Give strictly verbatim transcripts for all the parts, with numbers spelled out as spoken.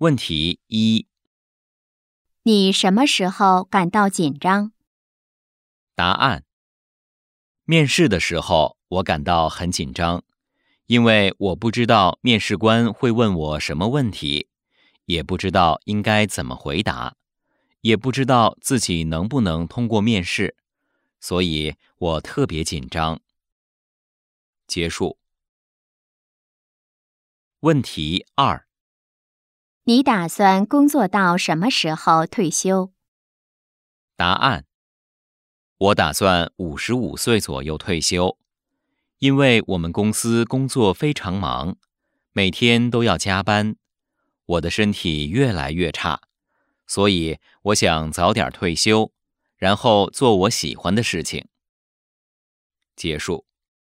问题一： 你什么时候感到紧张？ 答案：面试的时候，我感到很紧张，因为我不知道面试官会问我什么问题，也不知道应该怎么回答，也不知道自己能不能通过面试，所以我特别紧张。结束。问题二： 你打算工作到什么时候退休？ 答案：我打算五十五岁左右退休，因为我们公司工作非常忙，每天都要加班，我的身体越来越差，所以我想早点退休，然后做我喜欢的事情。结束。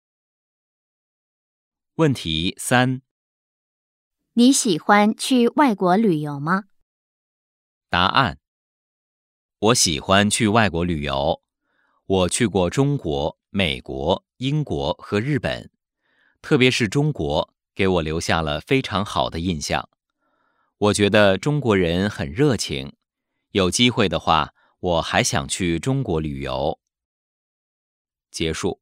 问题三： 你喜欢去外国旅游吗？ 答案：我喜欢去外国旅游，我去过中国、美国、英国和日本，特别是中国，给我留下了非常好的印象。我觉得中国人很热情，有机会的话，我还想去中国旅游。结束。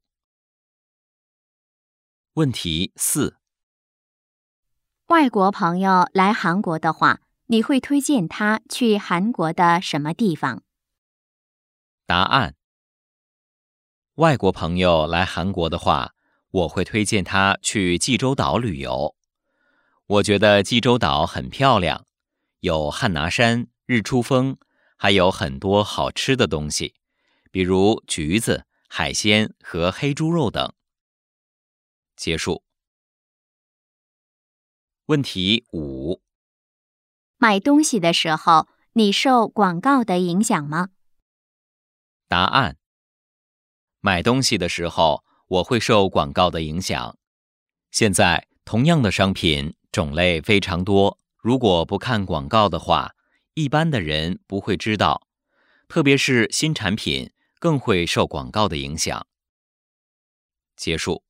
问题四： 外国朋友来韩国的话，你会推荐他去韩国的什么地方？ 答案：外国朋友来韩国的话，我会推荐他去济州岛旅游。我觉得济州岛很漂亮，有汉拿山、日出峰，还有很多好吃的东西，比如橘子、海鲜和黑猪肉等。结束。问题五： 买东西的时候，你受广告的影响吗？ 答案：买东西的时候，我会受广告的影响。现在同样的商品种类非常多，如果不看广告的话，一般的人不会知道，特别是新产品更会受广告的影响。结束。